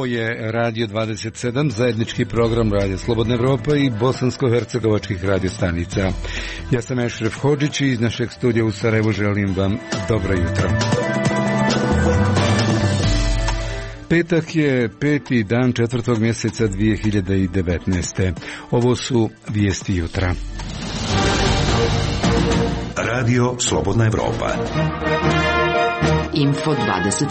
je Radio 27, zajednički program Radio Slobodna Evropa i bosansko-hercegovačkih radiostanica. Ja sam Ešref Hodžić i iz našeg studija u Sarajevu želim vam dobro jutro. Petak je 5. dan 4. mjeseca 2019. Ovo su vijesti jutra. Radio Slobodna Evropa. Info 27.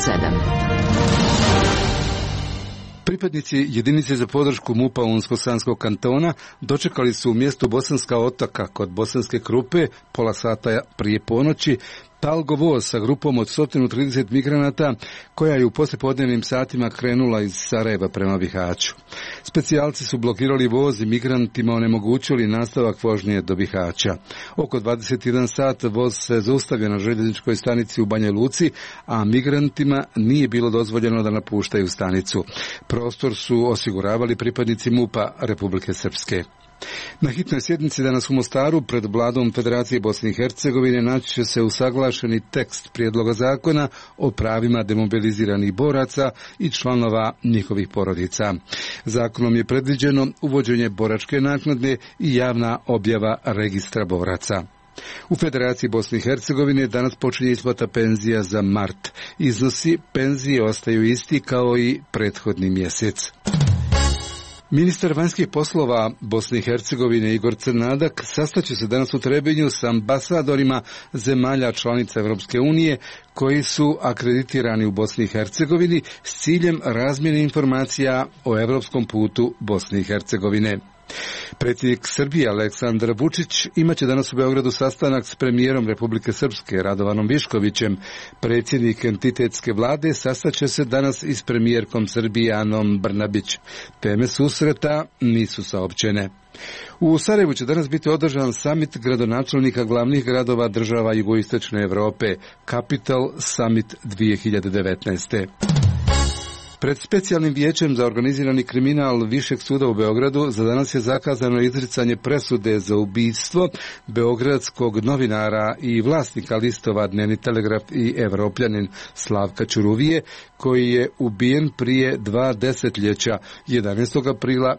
Pripadnici jedinice za podršku MUP-a Unsko-Sanskog kantona dočekali su u mjestu Bosanska Otoka kod Bosanske Krupe pola sata prije ponoći Talgo voz sa grupom od 130 migranata koja je u poslijepodnevnim satima krenula iz Sarajeva prema Bihaću. Specijalci su blokirali voz i migrantima onemogućili nastavak vožnje do Bihaća. Oko 21 sat voz se zaustavio na željezničkoj stanici u Banja Luci, a migrantima nije bilo dozvoljeno da napuštaju stanicu. Prostor su osiguravali pripadnici MUP-a Republike Srpske. Na hitnoj sjednici danas u Mostaru pred Vladom Federacije Bosne i Hercegovine naći će se usaglašeni tekst prijedloga zakona o pravima demobiliziranih boraca i članova njihovih porodica. Zakonom je predviđeno uvođenje boračke naknade i javna objava registra boraca. U Federaciji Bosne i Hercegovine danas počinje isplata penzija za mart. Iznosi penzije ostaju isti kao i prethodni mjesec. Ministar vanjskih poslova Bosne i Hercegovine Igor Crnadak sastaće se danas u Trebinju s ambasadorima zemalja članica Europske unije koji su akreditirani u Bosni i Hercegovini s ciljem razmjene informacija o europskom putu Bosne i Hercegovine. Predsjednik Srbije Aleksandar Vučić imaće danas u Beogradu sastanak s premijerom Republike Srpske Radovanom Viškovićem. Predsjednik entitetske vlade sastaće se danas i s premijerkom Srbije Anom Brnabić. Teme susreta nisu saopćene. U Sarajevu će danas biti održan samit gradonačelnika glavnih gradova država jugoistočne Europe, Capital Summit 2019. Pred specijalnim vijećem za organizirani kriminal Višeg suda u Beogradu za danas je zakazano izricanje presude za ubistvo beogradskog novinara i vlasnika listova Dnevni Telegraf i Evropljanin Slavka Ćuruvije, koji je ubijen prije 2 desetljeća 11. aprila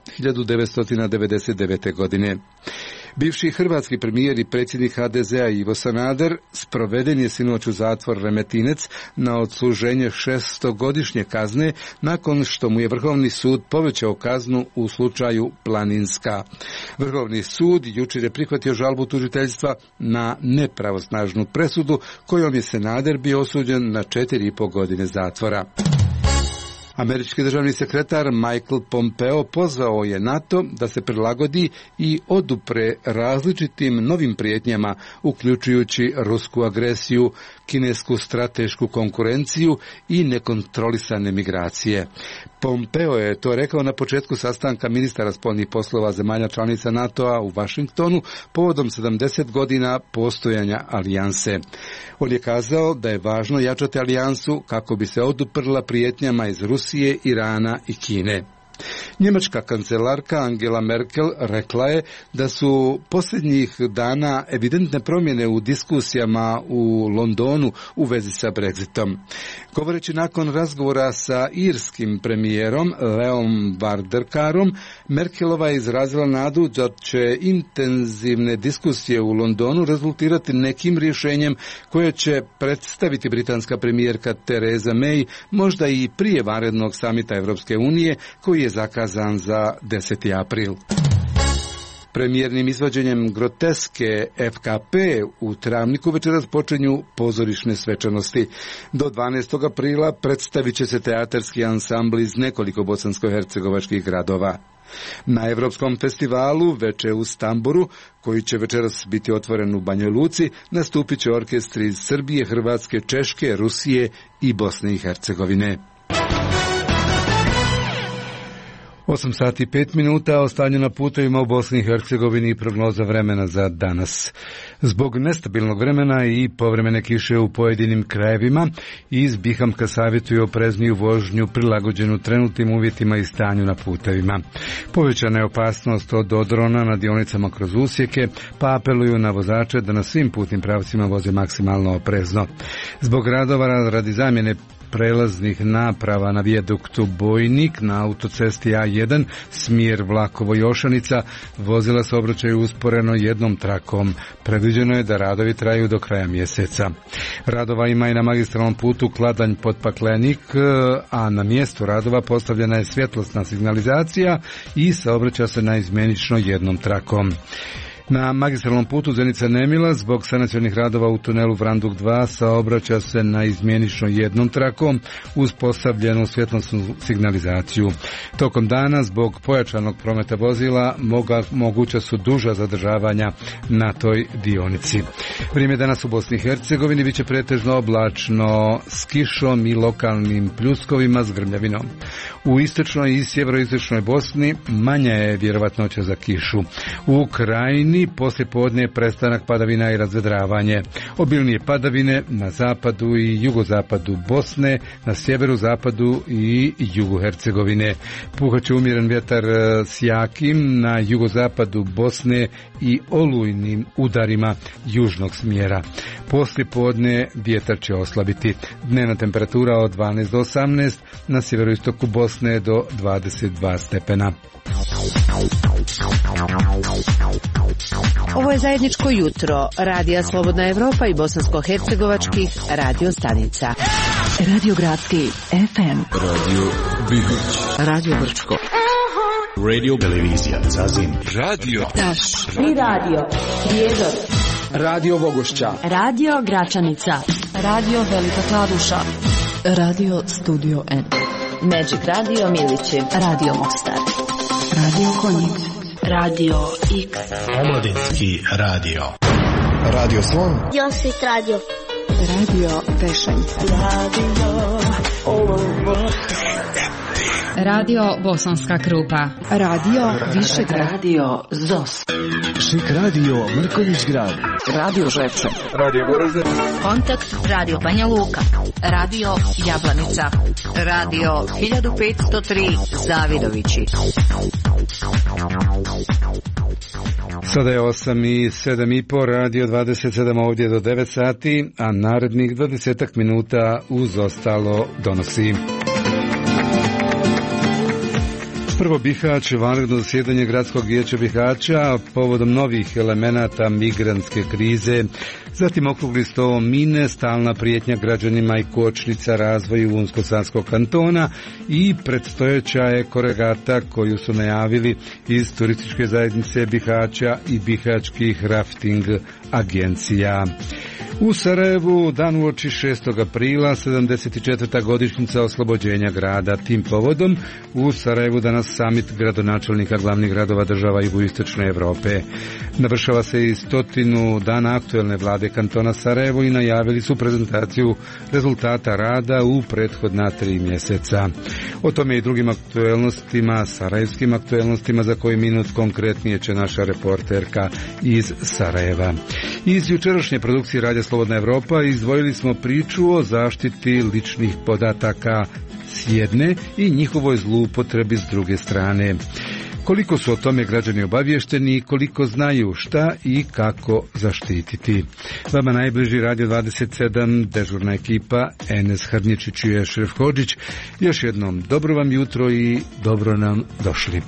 1999. godine. Bivši hrvatski premijer i predsjednik HDZ-a Ivo Sanader sproveden je sinoć u zatvor Remetinec na odsluženje 600-godišnje kazne nakon što mu je Vrhovni sud povećao kaznu u slučaju Planinska. Vrhovni sud jučer je prihvatio žalbu tužiteljstva na nepravosnažnu presudu kojom je Sanader bio osuđen na 4,5 godine zatvora. Američki državni sekretar Michael Pompeo pozvao je NATO da se prilagodi i odupre različitim novim prijetnjama, uključujući rusku agresiju, kinesku stratešku konkurenciju i nekontrolisane migracije. Pompeo je to rekao na početku sastanka ministara spoljnih poslova zemalja članica NATO-a u Vašingtonu povodom 70 godina postojanja alijanse. On je kazao da je važno jačati alijansu kako bi se oduprla prijetnjama iz Rusije, Irana i Kine. Njemačka kancelarka Angela Merkel rekla je da su posljednjih dana evidentne promjene u diskusijama u Londonu u vezi sa Brexitom. Govoreći nakon razgovora sa irskim premijerom Leom Varadkarom, Merkelova je izrazila nadu da će intenzivne diskusije u Londonu rezultirati nekim rješenjem koje će predstaviti britanska premijerka Theresa May možda i prije vanrednog samita Europske unije koji je zakazan za 10. april. Premijernim izvođenjem groteske FKP u Travniku večeras počinju pozorišne svečanosti. Do 12. aprila predstavit će se teatarski ansambl iz nekoliko bosansko-hercegovačkih gradova. Na Evropskom festivalu Veče u Stamboru, koji će večeras biti otvoren u Banjoj Luci, nastupit će orkestri iz Srbije, Hrvatske, Češke, Rusije i Bosne i Hercegovine. 8 sati i 5 minuta o stanju na putevima u Bosni i Hercegovini i prognoza vremena za danas. Zbog nestabilnog vremena i povremene kiše u pojedinim krajevima, iz Bihamka savjetuje oprezniju vožnju prilagođenu trenutnim uvjetima i stanju na putevima. Povećana je opasnost od odrona na dionicama kroz usjeke, pa apeluju na vozače da na svim putnim pravcima voze maksimalno oprezno. Zbog radova radi zamjene prelaznih naprava na vijaduktu Bojnik na autocesti A1, smjer Vlakovo-Jošanica, vozila se obraćaju usporeno jednom trakom. Predviđeno je da radovi traju do kraja mjeseca. Radova ima i na magistralnom putu Kladanj-Potpaklenik, a na mjestu radova postavljena je svjetlosna signalizacija i saobraća se naizmjenično jednom trakom. Na magistralnom putu Zenica-Nemila zbog sanacionih radova u tunelu Vranduk 2 saobraća se naizmjenično jednom trakom uz postavljenu svjetlosnu signalizaciju. Tokom dana zbog pojačanog prometa vozila moguća su duža zadržavanja na toj dionici. Vrijeme danas u Bosni i Hercegovini biće pretežno oblačno s kišom i lokalnim pljuskovima s grmljavinom. U istočnoj i sjeveroistočnoj Bosni manja je vjerovatnoća za kišu. U Krajini poslijepodne prestanak padavina i razvedravanje. Obilnije padavine na zapadu i jugozapadu Bosne, na sjeveru, zapadu i jugu Hercegovine. Puhaće umjeren vjetar s jakim na jugozapadu Bosne i olujnim udarima južnog smjera. Poslijepodne vjetar će oslabiti. Dnevna temperatura od 12 do 18, na sjeveroistoku Bosne do 22 stepena. Ovo je zajedničko jutro Radija Slobodna Evropa i bosansko-hercegovačkih radio stanica. Radio Gradski FM, Radio Bihać, Radio Brčko, Radio Televizija Zazim, Radio Taš i Radio Prijedor, Radio Vogošća, Radio Gračanica, Radio Velika Kladuša, Radio Studio N, Magic Radio Milići, Radio Mostar, Radio Konjic, Radio X, Omladinski radio, Radio Slon, Josit radio, Radio Tešanj, Radio Bosanska Krupa, Radio Višegrad, Radio ZOS, Šik radio Mrković grad, Radio Žepče, Radio Goražde, Kontakt Radio Banja Luka, Radio Jablanica, Radio 1503 Zavidovići. Sada je 8 i 7 i po, radio 27 ovdje do 9 sati, a narednih 20 minuta uz ostalo donosi. Prvo Bihać, vanredno zasjedanje Gradskog vijeća Bihaća povodom novih elemenata migrantske krize, zatim okrugli sto mine, stalna prijetnja građanima i kočnica razvoju Unsko-Sanskog kantona i predstojeća ekoregata koju su najavili iz turističke zajednice Bihaća i bihaćkih rafting agencija. U Sarajevu dan uoči 6. aprila, 74. godišnjica oslobođenja grada. Tim povodom u Sarajevu danas samit gradonačelnika glavnih gradova država jugoistočne Europe. Navršava se i 100 dana aktuelne vlade kantona Sarajevo i najavili su prezentaciju rezultata rada u prethodna 3 mjeseca. O tome i drugim aktuelnostima, sarajevskim aktuelnostima za koji minut konkretnije će naša reporterka iz Sarajeva. Iz jučerašnje produkcije Radija Slobodna Evropa izdvojili smo priču o zaštiti ličnih podataka s jedne i njihovoj zloupotrebi s druge strane. Koliko su o tome građani obavješteni i koliko znaju šta i kako zaštititi. Vama najbliži Radio 27, dežurna ekipa, Enes Hrnječić i Ešref Hodžić. Još jednom dobro vam jutro i dobro nam došli.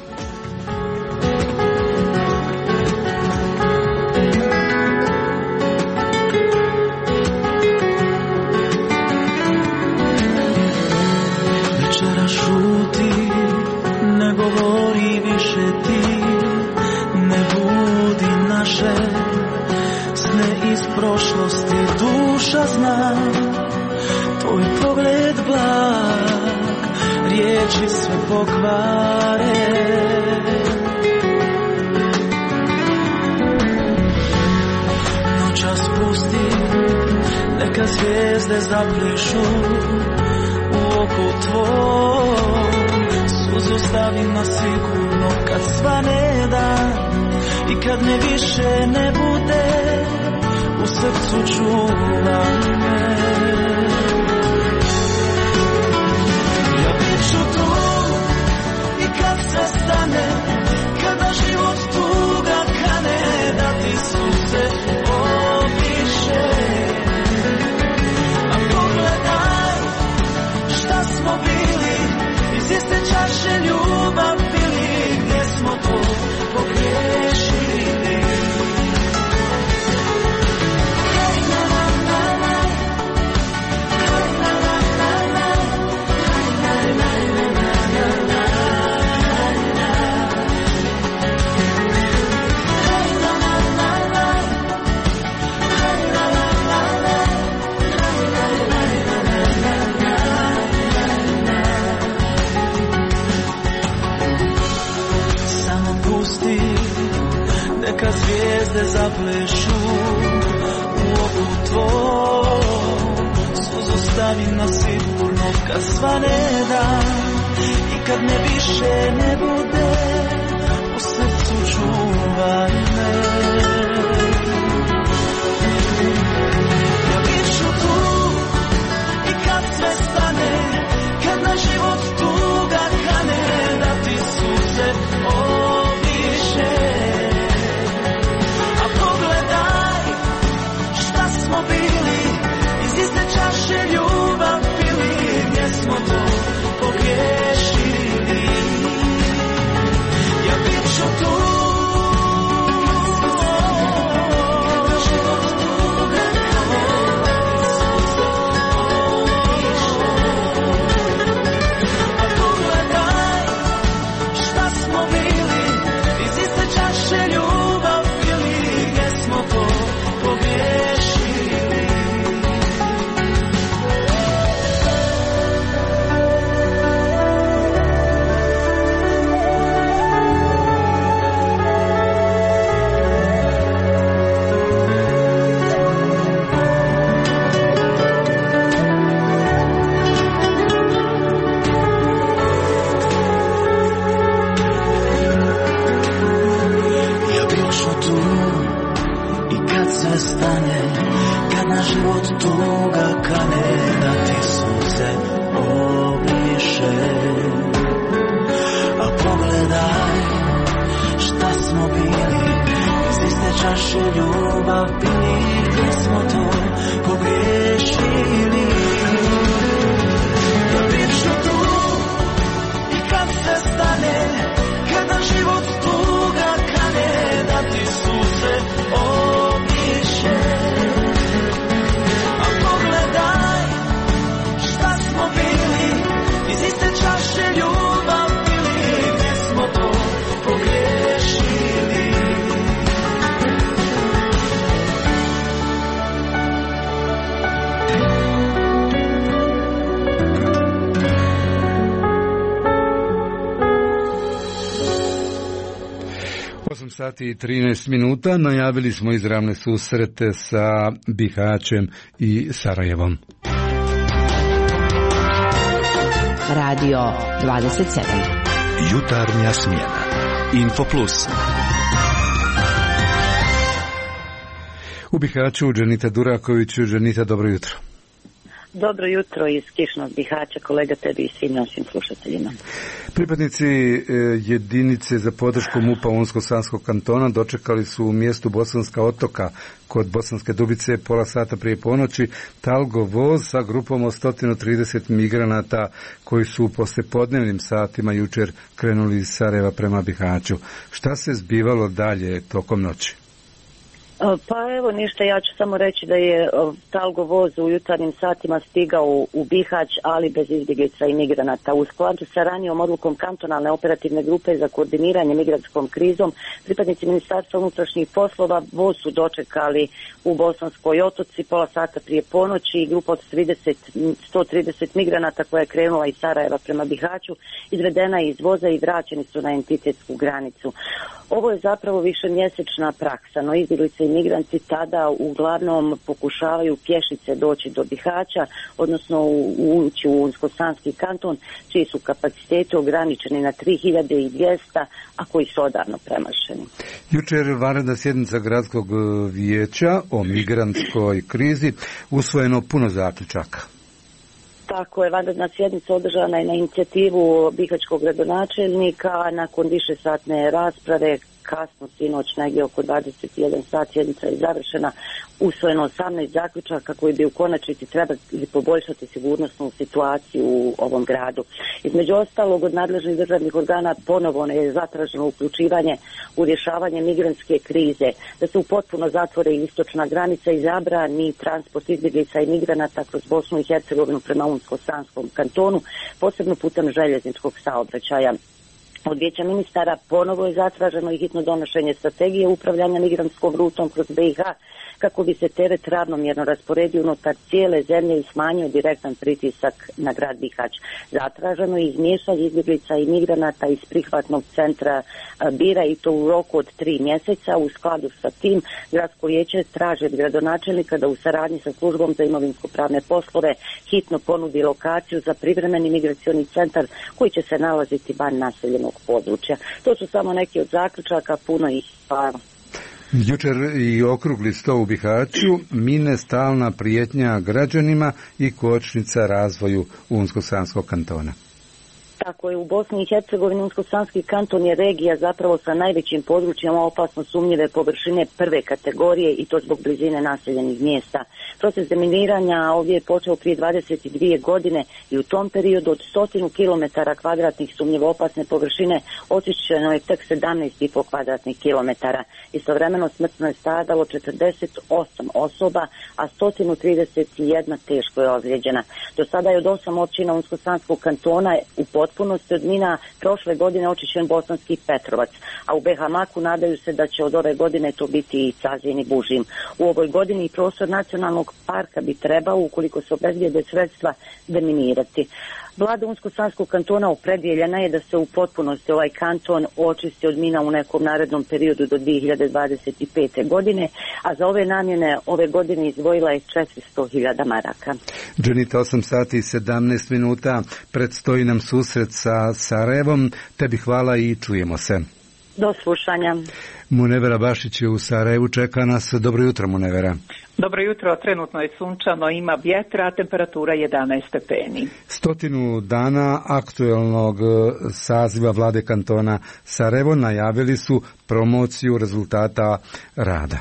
Zvijezde zaplišu u oku tvoj, suzu stavim na sigurno kad svane dan i kad me više ne bude, u srcu čuvaj me. Ja bit ću tu i kad sve stane, kada život tuga kane, da ti suze opiše. pusti, neka zvijezde zaplešu u oku tvoj. Suzu stavim na sigurno kad svane dan i kad me više ne bude, u srcu čuvaj me. Ja bit ću tu i kad sve stane, kad na život tuga kane, da ti suze obiše. A pogledaj šta smo bili, iz iste čaše ljubav pili, gdje smo to pogriješili. Ja bit ću tu. Sati i 13 minuta, najavili smo izravne susrete sa Bihaćem i Sarajevom. Radio 27. Jutarnja smjena. Info Plus. U Bihaću Dženita Duraković. Dženita, dobro jutro. Dobro jutro iz kišnog Bihaća, kolega, tebi i svim našim slušateljima. Pripadnici jedinice za podršku MUP-a Unsko-Sanskog kantona dočekali su u mjestu Bosanska otoka kod Bosanske Dubice pola sata prije ponoći Talgo voz sa grupom od 130 migranata koji su u poslijepodnevnim satima jučer krenuli iz Sarajeva prema Bihaću. Šta se zbivalo dalje tokom noći? Pa evo ništa, ja ću samo reći da je Talgo voz u jutarnjim satima stigao u Bihać, ali bez izbjeglica i migranata. U skladu sa ranijom odlukom kantonalne operativne grupe za koordiniranje migrantskom krizom, pripadnici Ministarstva unutrašnjih poslova voz su dočekali u Bosanskoj otoci pola sata prije ponoći i grupa od 130 migranata koja je krenula iz Sarajeva prema Bihaću izvedena je iz voza i vraćeni su na entitetsku granicu. Ovo je zapravo višemjesečna praksa, no izbjeglice i migranti tada uglavnom pokušavaju pješice doći do Bihaća, odnosno ući u Unsko-Sanski kanton, čiji su kapaciteti ograničeni na 3200, a koji su odavno premašeni. Jučer vanredna sjednica gradskog vijeća o migrantskoj krizi, usvojeno puno zaključaka. Tako je, vanredna sjednica održana je na inicijativu bihaćkog gradonačelnika. Nakon višesatne rasprave, kasno sinoć, negdje oko 21 sat, sjednica je završena. Usvojeno 18 zaključaka koji bi u konačnici trebali poboljšati sigurnosnu situaciju u ovom gradu. Između ostalog, od nadležnih državnih organa ponovno je zatraženo uključivanje u rješavanje migrantske krize, da se u potpuno zatvore istočna granica i zabrani transport izbjeglica i migranata kroz Bosnu i Hercegovinu prema Unsko-Sanskom kantonu, posebno putem željezničkog saobraćaja. Od Vijeća ministara ponovo je zatraženo i hitno donošenje strategije upravljanja migrantskom rutom kroz BiH kako bi se teret ravnomjerno rasporedio unutar cijele zemlje i smanjio direktan pritisak na grad Bihać. Zatraženo je izmještanje izbjeglica i migranata iz prihvatnog centra Bira i to u roku od 3 mjeseca. U skladu sa tim gradsko vijeće traži od gradonačelnika da u saradnji sa službom za imovinsko-pravne poslove hitno ponudi lokaciju za privremeni migracioni centar koji će se nalaziti van naseljenog područja. To su samo neki od zaključaka, puno ih pa. Jučer i okrugli sto u Bihaću, mine stalna prijetnja građanima i kočnica razvoju Unsko-sanskog kantona. Tako je, u Bosni i Hercegovini Unsko-sanski kanton je regija zapravo sa najvećim područjima opasno sumnjive površine prve kategorije i to zbog blizine naseljenih mjesta. Proces deminiranja ovdje je počeo prije 22 godine i u tom periodu od 100 km kvadratnih sumnjivo opasne površine očišćeno je tek 17,5 kvadratnih kilometara. Istovremeno smrtno je stradalo 48 osoba, a 131 teško je ozlijeđena. Do sada je od 8 općina Unsko-sanskog kantona u potpunosti od mina prošle godine očišćen Bosanski Petrovac, a u Behamaku nadaju se da će od ove godine to biti i Cazin i Bužim. U ovoj godini prostor nacionalnog parka bi trebao, ukoliko se obezbijede sredstva, deminirati. Vlada Unsko-sanskog kantona opredjeljena je da se u potpunosti ovaj kanton očisti od mina u nekom narednom periodu do 2025. godine, a za ove namjene ove godine izdvojila je 400.000 maraka. Dženita, 8 sati i 17 minuta, predstoji nam susret sa Sarajevom. Tebi hvala i čujemo se. Do slušanja. Munevera Bašić je u Sarajevu, čeka nas. Dobro jutro, Munevera. Dobro jutro, trenutno je sunčano, ima vjetra, temperatura 11 stepeni. 100 dana aktuelnog saziva vlade kantona Sarajevo najavili su promociju rezultata rada.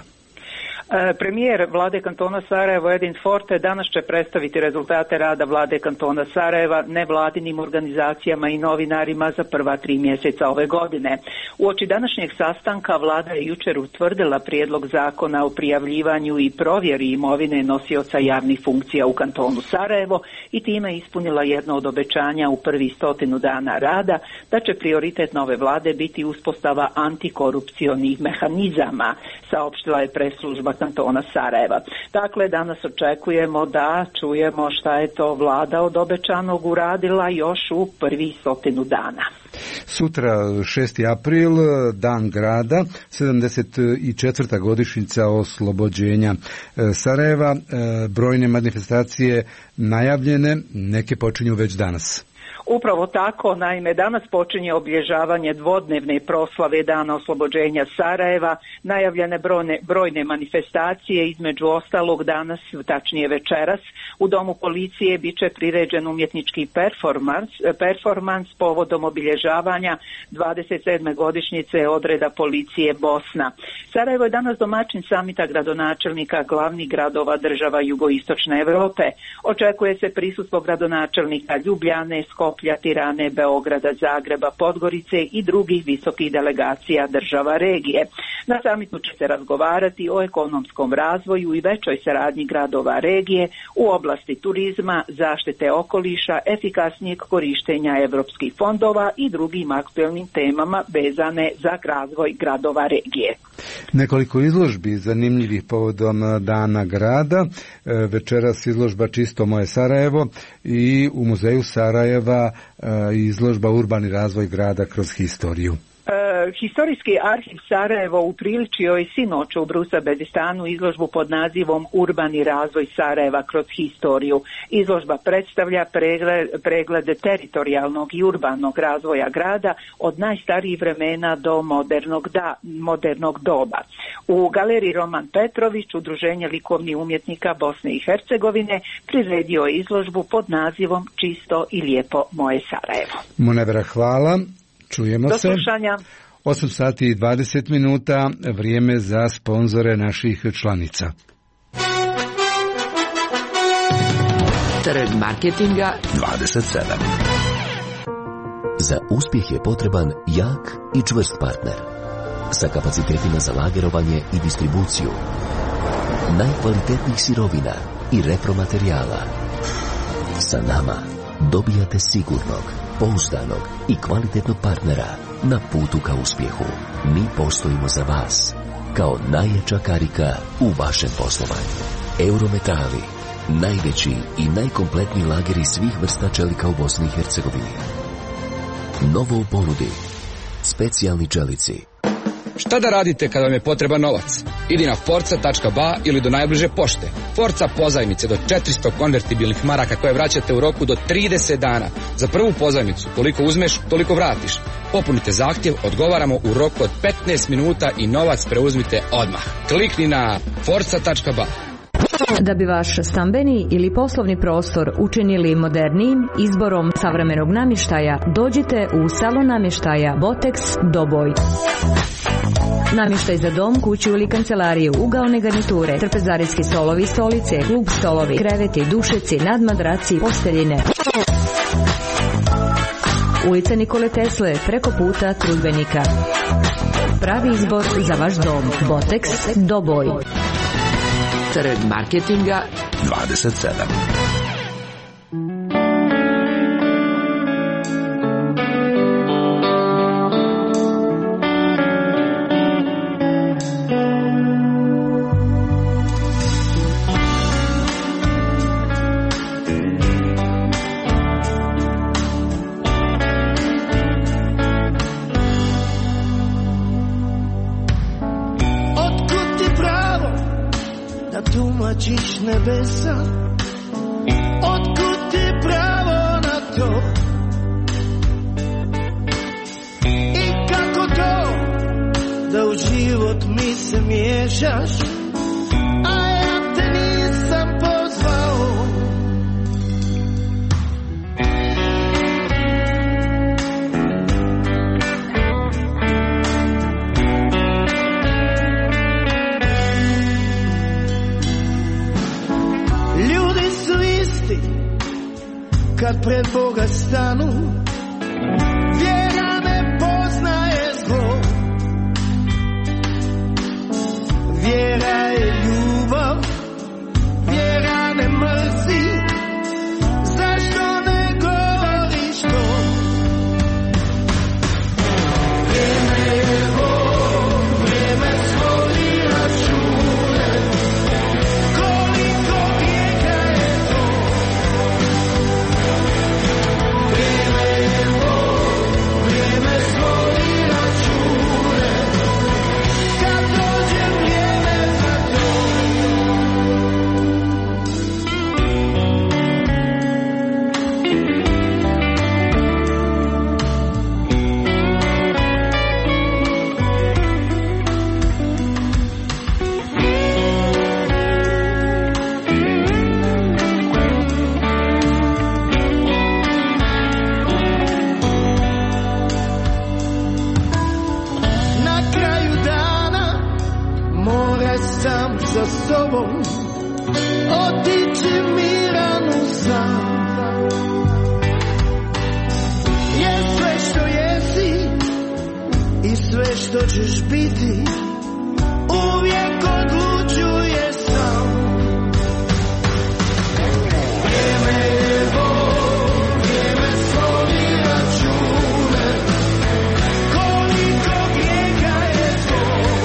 Premijer vlade kantona Sarajevo Edin Forte danas će predstaviti rezultate rada vlade kantona Sarajeva nevladinim organizacijama i novinarima za prva 3 mjeseca ove godine. Uoči današnjeg sastanka vlada je jučer utvrdila prijedlog zakona o prijavljivanju i provjeri imovine nosioca javnih funkcija u kantonu Sarajevo i time ispunila jedno od obećanja u prvi 100 dana rada da će prioritet nove vlade biti uspostava antikorupcionih mehanizama, saopštila je press-služba kantona Sarajeva. Dakle, danas očekujemo da čujemo šta je to vlada od obećanog uradila još u prvi 100 dana. Sutra, 6. april, dan grada, 74. godišnjica oslobođenja Sarajeva. Brojne manifestacije najavljene, neke počinju već danas. Upravo tako, naime, danas počinje obilježavanje dvodnevne proslave Dana oslobođenja Sarajeva, najavljene brojne manifestacije, između ostalog danas, tačnije večeras, u Domu policije bit će priređen umjetnički performans povodom obilježavanja 27. godišnjice odreda policije Bosna. Sarajevo je danas domaćin samita gradonačelnika glavnih gradova država jugoistočne Europe. Očekuje se prisustvo gradonačelnika Ljubljane, Skoplja, Tirane, Beograda, Zagreba, Podgorice i drugih visokih delegacija država regije. Na samitu će se razgovarati o ekonomskom razvoju i većoj saradnji gradova regije u oblasti turizma, zaštite okoliša, efikasnijeg korištenja europskih fondova i drugim aktuelnim temama vezane za razvoj gradova regije. Nekoliko izložbi zanimljivih povodom Dana grada. Večeras izložba Čisto moje Sarajevo i u muzeju Sarajeva izložba Urbani razvoj grada kroz historiju. Historijski arhiv Sarajevo upriličio je sinoć u Brusa Bedistanu izložbu pod nazivom Urbani razvoj Sarajeva kroz historiju. Izložba predstavlja pregled teritorijalnog i urbanog razvoja grada od najstarijih vremena do modernog doba. U galeriji Roman Petrović, Udruženje likovnih umjetnika Bosne i Hercegovine, priredio je izložbu pod nazivom Čisto i lijepo moje Sarajevo. Munevera, hvala. Čujemo se. Do slušanja. 8 sati i 20 minuta, vrijeme za sponzore naših članica. Trg marketinga 27. Za uspjeh je potreban jak i čvrst partner sa kapacitetima za lagerovanje i distribuciju najkvalitetnijih sirovina i repromaterijala. Sa nama dobijate sigurnog, pouzdanog i kvalitetnog partnera na putu ka uspjehu. Mi postojimo za vas kao najjača karika u vašem poslovanju. Eurometali, najveći i najkompletniji lageri svih vrsta čelika u Bosni i Hercegovini. Novo u ponudi. Specijalni čelici. Šta da radite kada vam je potreban novac? Idi na forza.ba ili do najbliže pošte. Forza pozajmice do 400 konvertibilnih maraka koje vraćate u roku do 30 dana. Za prvu pozajmicu, koliko uzmeš, toliko vratiš. Popunite zahtjev, odgovaramo u roku od 15 minuta i novac preuzmite odmah. Klikni na forza.ba. Da bi vaš stambeni ili poslovni prostor učinili modernijim izborom savremenog namještaja, dođite u salon namještaja Botex Doboj. Namještaj za dom, kuću ili kancelariju, ugaone garniture, trpezarijski stolovi, stolice, klub stolovi, kreveti, dušeci, nadmadraci, posteljine. Ulica Nikole Tesle, preko puta Trudbenika. Pravi izbor za vaš dom. Botex Doboj. Trg marketinga 27. Tumačiš nebesa, otkud ti pravo na to? I kako to da u život mi se miješaš, a ja te nisam pozvao? Kad pred Boga stanu, vjera ne poznaje zlo. Vjera je ljubav, vjera ne mrzi. Zašto ne govoriš to? Vrijeme je Bog, vrijeme svodi račune. Koliko vijeka je to? Sa sobom otići miran u san, jer sve što jesi i sve što ćeš biti uvijek odlučuje sam. Vrijeme je Bog, vrijeme svodi račune. Koliko grijeha je to?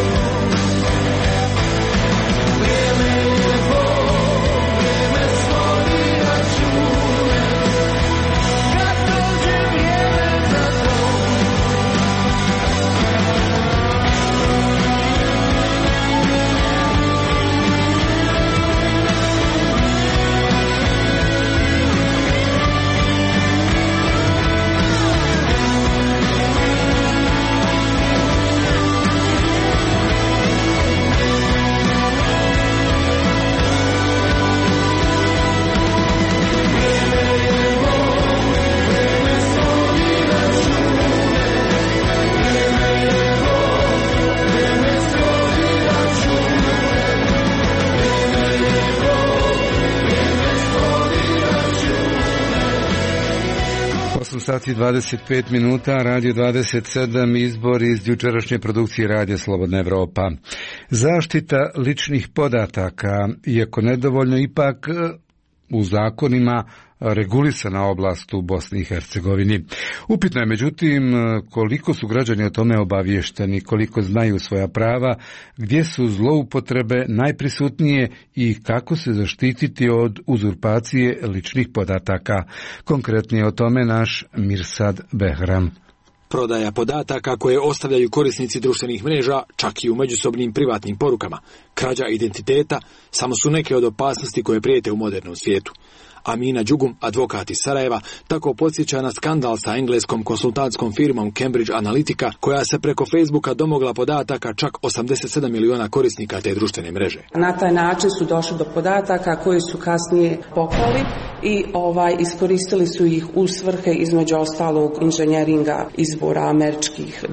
Sati 25 minuta, Radio 27, izbor iz jučerašnje produkcije Radija Slobodna Evropa. Zaštita ličnih podataka, iako nedovoljno, ipak u zakonima regulisana oblast u Bosni i Hercegovini. Upitno je međutim koliko su građani o tome obaviješteni, koliko znaju svoja prava, gdje su zloupotrebe najprisutnije i kako se zaštititi od uzurpacije ličnih podataka. Konkretnije o tome naš Mirsad Behram. Prodaja podataka koje ostavljaju korisnici društvenih mreža, čak i u međusobnim privatnim porukama, krađa identiteta, samo su neke od opasnosti koje prijete u modernom svijetu. Amina Đugum, advokat iz Sarajeva, tako podsjeća na skandal sa engleskom konsultantskom firmom Cambridge Analytica, koja se preko Facebooka domogla podataka čak 87 miliona korisnika te društvene mreže. Na taj način su došli do podataka koji su kasnije pokrali i iskoristili su ih u svrhe između ostalog inženjeringa izbora američkih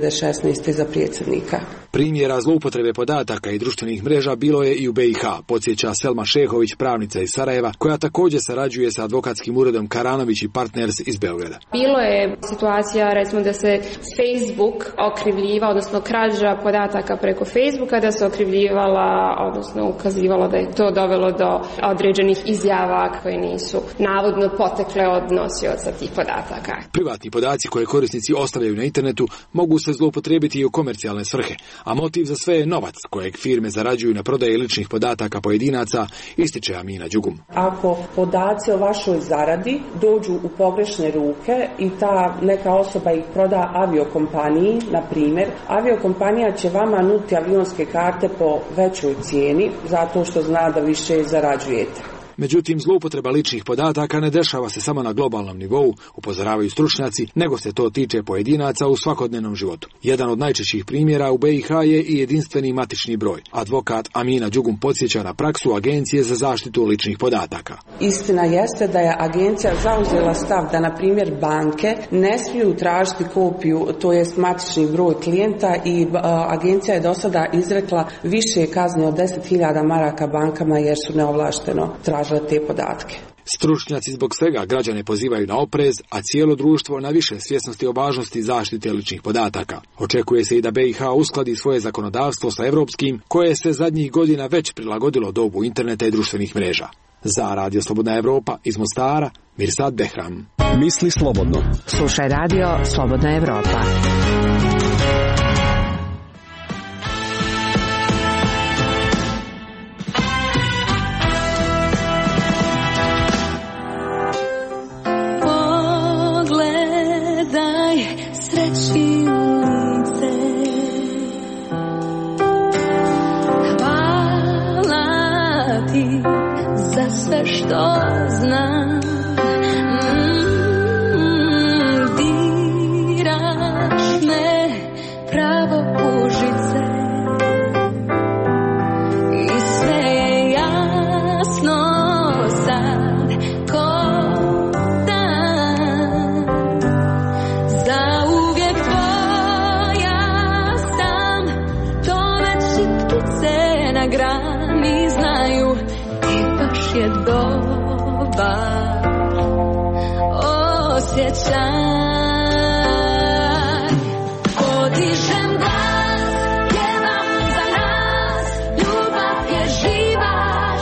2016. za predsjednika. Primjera zloupotrebe podataka i društvenih mreža bilo je i u BiH, podsjeća Selma Šehović, pravnica iz Sarajeva, koja također sarađuje sa advokatskim uredom Karanović i Partners iz Beograda. Bilo je situacija, recimo, da se Facebook okrivljiva, odnosno krađa podataka preko Facebooka, da se okrivljivala, odnosno ukazivalo da je to dovelo do određenih izjava koje nisu navodno potekle od nosioca tih podataka. Privatni podaci koje korisnici ostavljaju na internetu mogu se zloupotrijebiti i u komercijalne svrhe, a motiv za sve je novac kojeg firme zarađuju na prodaji ličnih podataka pojedinaca, ističe Amina Đugum. Ako podaci o vašoj zaradi dođu u pogrešne ruke i ta neka osoba ih proda aviokompaniji, na primjer, aviokompanija će vama nuditi avionske karte po većoj cijeni zato što zna da više zarađujete. Međutim, zloupotreba ličnih podataka ne dešava se samo na globalnom nivou, upozoravaju stručnjaci, nego se to tiče pojedinaca u svakodnevnom životu. Jedan od najčešćih primjera u BiH je i jedinstveni matični broj. Advokat Amina Đugum podsjeća na praksu Agencije za zaštitu ličnih podataka. Istina jeste da je agencija zauzela stav da, na primjer, banke ne smiju tražiti kopiju, to jest matični broj klijenta, i agencija je do sada izrekla više kazne od 10.000 maraka bankama jer su neovlašteno tražili te podatke. Stručnjaci zbog svega građane pozivaju na oprez, a cijelo društvo na više svjesnosti o važnosti zaštite ličnih podataka. Očekuje se i da BiH uskladi svoje zakonodavstvo sa europskim, koje se zadnjih godina već prilagodilo dobu interneta i društvenih mreža. Za Radio Slobodna Evropa iz Mostara, Mirsad Behram. Misli slobodno. Slušaj Radio Slobodna Evropa. Sve što znam, diraš me pravo u žice i sve je jasno sad ko dan. Zauvijek tvoja sam, to već i ptice na grani znaju. Baš je dobar osjećaj. Podižem glas, pjevam za nas, ljubav je živaš.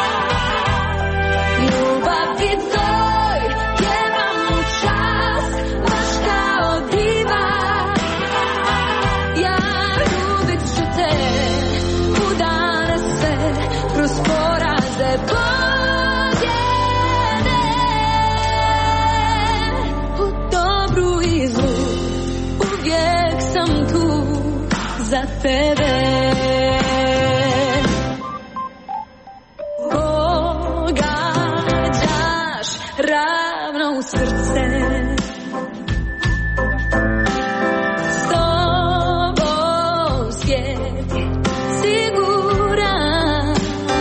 Ljubav ti toj, pjevam u čast, baš kao diva. Ja ljubit ću te u dane sve, kroz poraze pobjede, u dobru i zlu, uvijek sam tu za tebe. Pogađaš ravno u srce, s tobom svijet je siguran.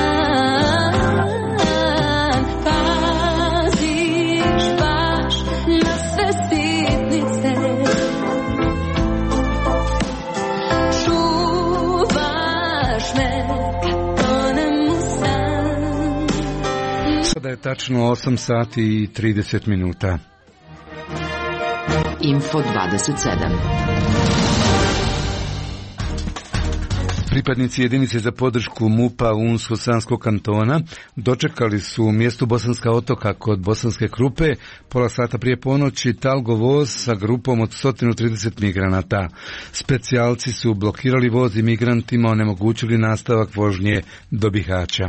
Paziš baš na sve sitnice, čuvaš me kad tonem u san. Sada je tačno 8 sati i 30 minuta. Info 27. Pripadnici jedinice za podršku MUP-a Unsko-Sanskog kantona dočekali su u mjestu Bosanska otoka kod Bosanske Krupe pola sata prije ponoći talgo voz sa grupom od 130 migranata. Specijalci su blokirali voz i migrantima onemogućili nastavak vožnje do Bihaća.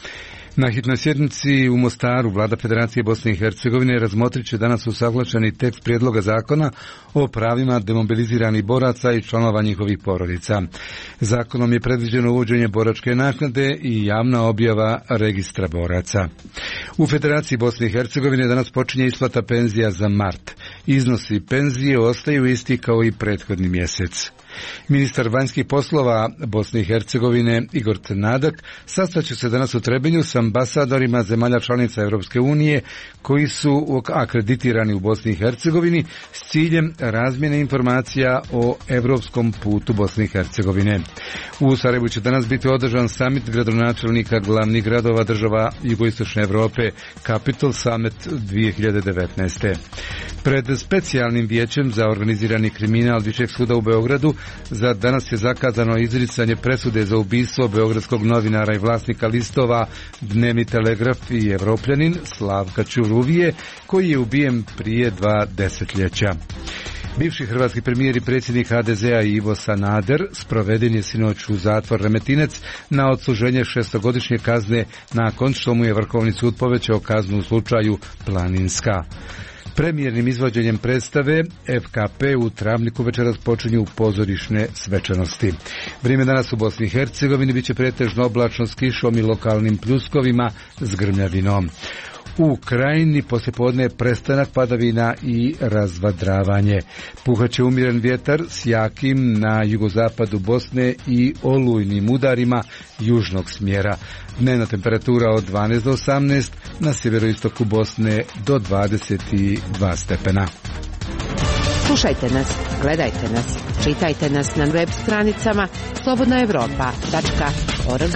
Na hitnoj sjednici u Mostaru Vlada Federacije Bosne i Hercegovine razmotrit će danas usaglašeni tekst prijedloga zakona o pravima demobiliziranih boraca i članova njihovih porodica. Zakonom je predviđeno uvođenje boračke naknade i javna objava registra boraca. U Federaciji Bosne i Hercegovine danas počinje isplata penzija za mart. Iznosi penzije ostaju isti kao i prethodni mjesec. Ministar vanjskih poslova Bosne i Hercegovine Igor Crnadak sastaće se danas u Trebinju s ambasadorima zemalja članica Europske unije koji su akreditirani u Bosni i Hercegovini s ciljem razmjene informacija o europskom putu Bosne i Hercegovine. U Sarajevu će danas biti održan summit gradonačelnika glavnih gradova država jugoistočne Europe, Capital Summit 2019. Pred specijalnim vijećem za organizirani kriminal Višeg suda u Beogradu za danas je zakazano izricanje presude za ubistvo beogradskog novinara i vlasnika listova Dnevni telegraf i Evropljanin Slavka Ćuruvije, koji je ubijen prije 2 desetljeća. Bivši hrvatski premijer i predsjednik HDZ-a Ivo Sanader sproveden je sinoć u zatvor Remetinec na odsluženje 6-godišnje kazne nakon što mu je Vrhovni sud povećao kaznu u slučaju Planinska. Premijernim izvođenjem predstave FKP u Travniku večeras počinju pozorišne svečanosti. Vrijeme danas u Bosni i Hercegovini biće pretežno oblačno s kišom i lokalnim pljuskovima s grmljavinom. U Krajini poslijepodne prestanak padavina i razvadravanje. Puhaće umjeren vjetar s jakim na jugozapadu Bosne i olujnim udarima južnog smjera. Dnevna temperatura od 12 do 18, na sjeveroistoku Bosne do 22 stepena. Slušajte nas, gledajte nas, čitajte nas na web stranicama slobodnaevropa.org.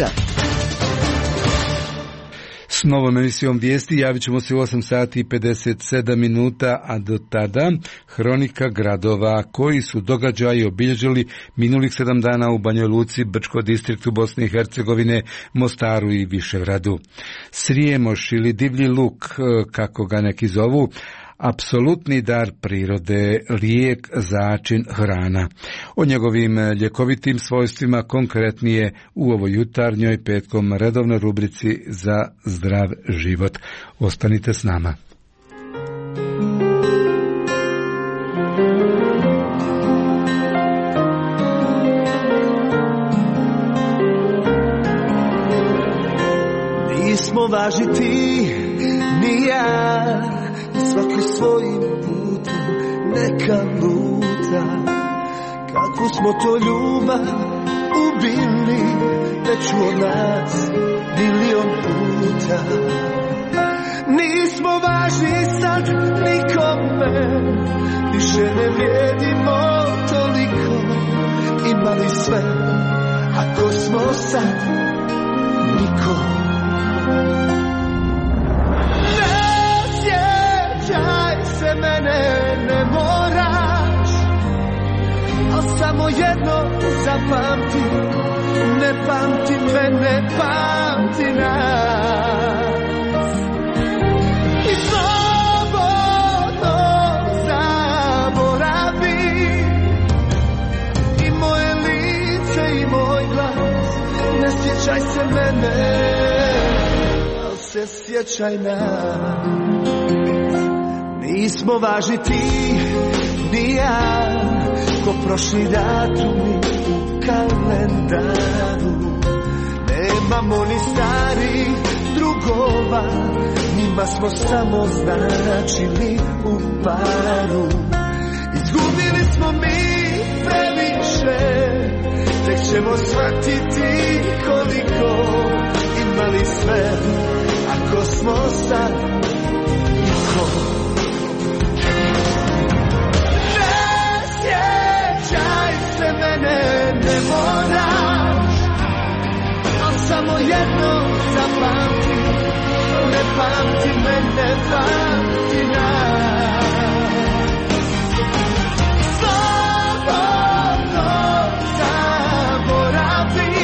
S novom emisijom vijesti javit ćemo se u 8 sati i 57 minuta, a do tada hronika gradova koji su događaji obilježili minulih 7 dana u Banjoj Luci, Brčko distriktu Bosne i Hercegovine, Mostaru i Višegradu. Srijemoš ili divlji luk, kako ga neki zovu, apsolutni dar prirode, lijek, začin, hrana. O njegovim ljekovitim svojstvima konkretnije u ovoj jutarnjoj petkom redovnoj rubrici za zdrav život. Ostanite s nama. Nismo važni ti, ni ja, svaki svojim putem neka luta. Kakvu smo to ljubav ubili, već od nas milion puta. Nismo važni sad nikome, više ne vrijedimo toliko. Imali sve, ako smo sad niko. Sjećaj se mene, ne moraš, al samo jedno zapamti, ne pamti me, ne pamti nas. I slobodno zaboravi i moje lice i moj glas. Ne sjećaj se mene, al se sjećaj nas. Nismo važni ti, ni ja, ko prošli datumi u kalendaru. Nemamo ni stari drugova, njima smo samo značili u paru. Izgubili smo mi previše, tek ćemo shvatiti koliko imali sve, ako smo sad niko. Mene ne moraš, al samo jedno zapamti, ne pamti me, ne pamti nas. Slobodno zaboravi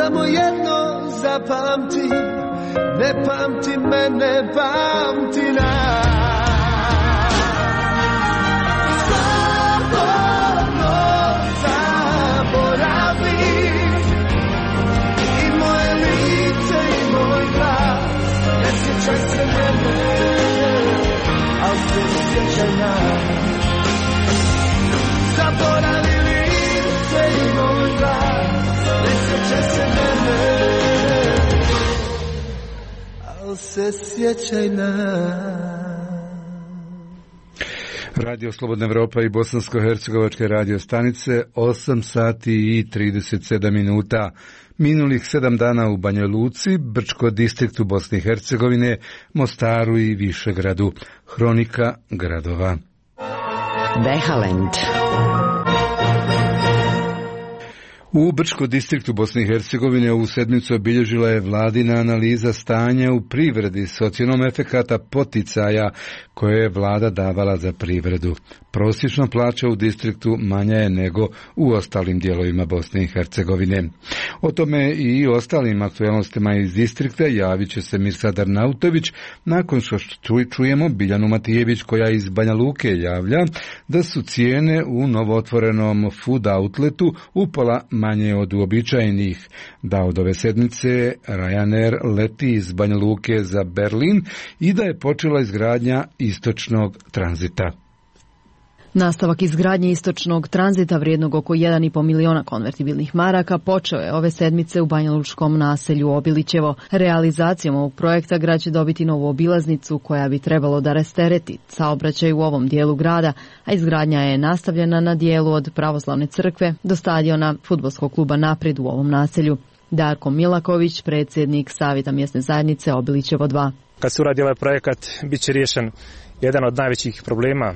samo jedno zapamti, ne pamti mene, pamti nas. Slobodno zaboravi i moje lice i moj glas. Ne sjećaj se mene, al se sjećaj nas. Zaboravi lice i moj glas. Ne sjećaj se mene, al se sjećaj nas. Radio Slobodna Evropa i Bosansko-hercegovačke radio stanice, 8 sati i 37 minuta. Minulih 7 dana u Banja Luci, Brčko distriktu Bosne i Hercegovine, Mostaru i Višegradu. Hronika gradova. Behalend. U Brčko distriktu Bosne i Hercegovine ovu sedmicu obilježila je vladina analiza stanja u privredi s ocjenom efekata poticaja koje je vlada davala za privredu. Prosječna plaća u distriktu manja je nego u ostalim dijelovima Bosne i Hercegovine. O tome i ostalim aktualnostima iz distrikta javit će se Mirsad Arnautović nakon što čujemo Biljanu Matijević koja iz Banja Luke javlja da su cijene u novootvorenom food outletu upola manje od uobičajenih, da od ove sedmice Ryanair leti iz Banja Luke za Berlin i da je počela izgradnja istočnog tranzita. Nastavak izgradnje istočnog tranzita vrijednog oko 1,5 miliona konvertibilnih maraka počeo je ove sedmice u banjalučkom naselju Obilićevo. Realizacijom ovog projekta grad će dobiti novu obilaznicu koja bi trebalo da rastereti saobraćaj u ovom dijelu grada, a izgradnja je nastavljena na dijelu od Pravoslavne crkve do stadiona fudbalskog kluba Naprijed u ovom naselju. Darko Milaković, predsjednik Savjeta mjesne zajednice Obilićevo 2. Kad se uradi ovaj projekat, bit će riješen jedan od najvećih problema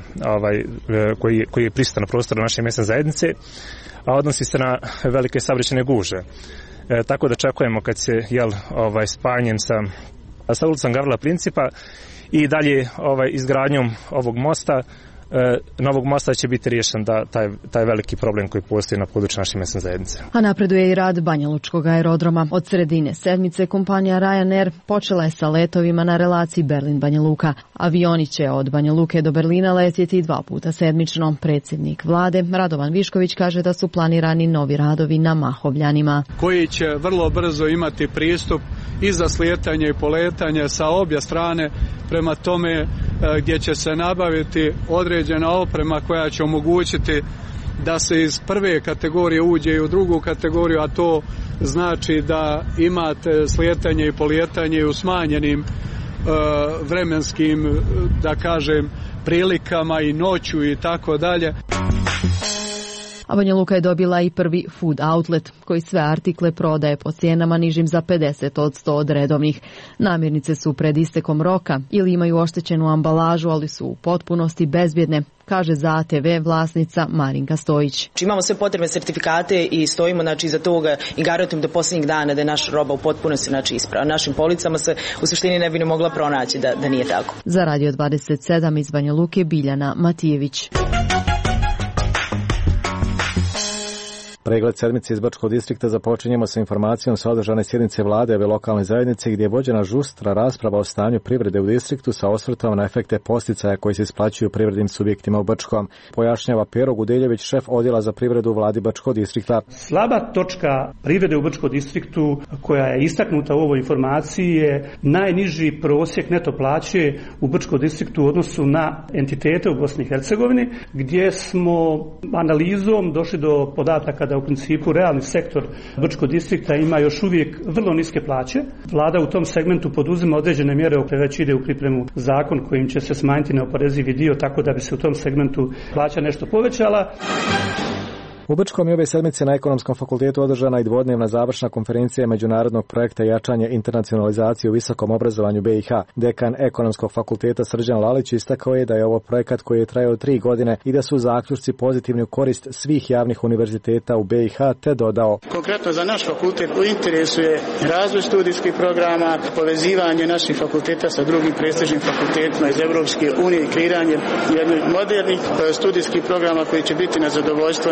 koji je prisutan na prostoru naše mjesne zajednice, a odnosi se na velike saobraćajne gužve. Tako da očekujemo kad se spajanjem sa ulicom Gavrila Principa i dalje izgradnjom ovog mosta, novog mosta će biti riješen da taj veliki problem koji postoji na području naše mjesne zajednice. A napreduje i rad Banjalučkog aerodroma. Od sredine sedmice kompanija Ryanair počela je sa letovima na relaciji Berlin-Banja Luka. Avioni će od Banja Luke do Berlina letjeti 2 puta sedmično. Predsjednik vlade Radovan Višković kaže da su planirani novi radovi na Mahovljanima, koji će vrlo brzo imati pristup i za slijetanje i poletanje sa obje strane, prema tome gdje će se nabaviti određena oprema koja će omogućiti da se iz prve kategorije uđe i u drugu kategoriju, a to znači da imate slijetanje i polijetanje u smanjenim vremenskim, da kažem, prilikama i noću i tako dalje. A Banja Luka je dobila i prvi food outlet koji sve artikle prodaje po cijenama nižim za 50% od redovnih. Namirnice su pred istekom roka ili imaju oštećenu ambalažu, ali su u potpunosti bezbjedne, kaže za ATV vlasnica Marinka Stojić. Imamo sve potrebne sertifikate i stojimo iza toga i garantujemo do posljednjih dana da je naša roba u potpunosti ispravna. Našim policama se u suštini ne bi mogla pronaći da nije tako. Za Radio 27 iz Banja Luke Biljana Matijević. Pregled sedmice iz Brčkog distrikta započinjemo sa informacijom sa održane sjednice vlade ove lokalne zajednice gdje je vođena žustra rasprava o stanju privrede u distriktu sa osvrtom na efekte posticaja koji se isplaćuju privrednim subjektima u Brčkom. Pojašnjava Pero Gudeljević, šef odjela za privredu u vladi Brčkog distrikta. Slaba točka privrede u Brčkom distriktu koja je istaknuta u ovoj informaciji je najniži prosjek neto plaće u Brčkom distriktu u odnosu na entitete u Bosni i Hercegovini, gdje smo analizom došli do podataka da u principu realni sektor Brčkog distrikta ima još uvijek vrlo niske plaće. Vlada u tom segmentu poduzima određene mjere, već ide u pripremu zakon kojim će se smanjiti neoporezivi dio tako da bi se u tom segmentu plaća nešto povećala. U Brčkom je ove sedmice na Ekonomskom fakultetu održana i dvodnevna završna konferencija međunarodnog projekta jačanje internacionalizacije u visokom obrazovanju BiH. Dekan Ekonomskog fakulteta Srđan Lalić istakao je da je ovo projekat koji je trajao 3 godine i da su zaključci pozitivni u korist svih javnih univerziteta u BiH, te dodao. Konkretno za naš fakultet u interesu je razvoj studijskih programa, povezivanje naših fakulteta sa drugim prestižnim fakultetima iz Europske unije i kreiranje jednih modernih studijskih programa koji će biti na zadovoljstvo naših budućih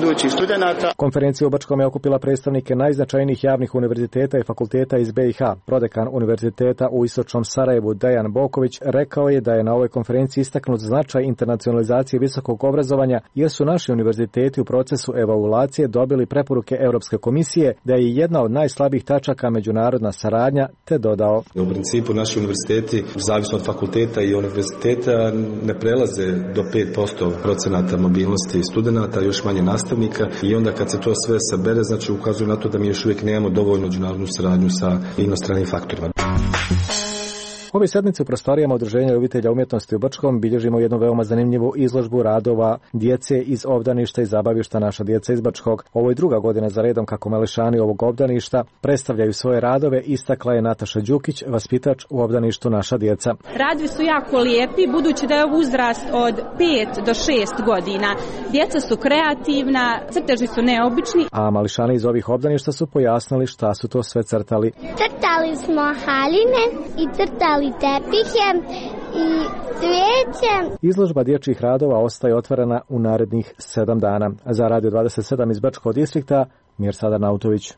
budućih studenata. Konferencija u Bačkom je okupila predstavnike najznačajnijih javnih univerziteta i fakulteta iz BiH. Prodekan Univerziteta u Istočnom Sarajevu Dejan Boković rekao je da je na ovoj konferenciji istaknut značaj internacionalizacije visokog obrazovanja, jer su naši univerziteti u procesu evaluacije dobili preporuke Europske komisije da je jedna od najslabijih tačaka međunarodna saradnja, te dodao: U principu naši univerziteti, zavisno od fakulteta i univerziteta, ne prelaze do 5% procenata mobilnosti studenata, još manje nastavnika, i onda kad se to sve sabere, znači ukazuje na to da mi još uvijek nemamo dovoljnu međunarodnu saradnju sa inostranim faktorima. Ove sedmice u prostorijama Udruženja ljubitelja umjetnosti u Brčkom bilježimo jednu veoma zanimljivu izložbu radova djece iz obdaništa i zabavišta Naša djeca iz Brčkog. Ovo je druga godina za redom kako mališani ovog obdaništa predstavljaju svoje radove, istakla je Nataša Đukić, vaspitač u obdaništu Naša djeca. Radovi su jako lijepi, budući da je uzrast od 5 do 6 godina. Djeca su kreativna, crteži su neobični. A mališani iz ovih obdaništa su pojasnili šta su to sve crtali. Crtali smo haline i crtali tepihe i cvijeće. Izložba dječjih radova ostaje otvorena u narednih 7 dana. Za Radio 27 iz Bačkog distrikta, Mirsad Arnautović.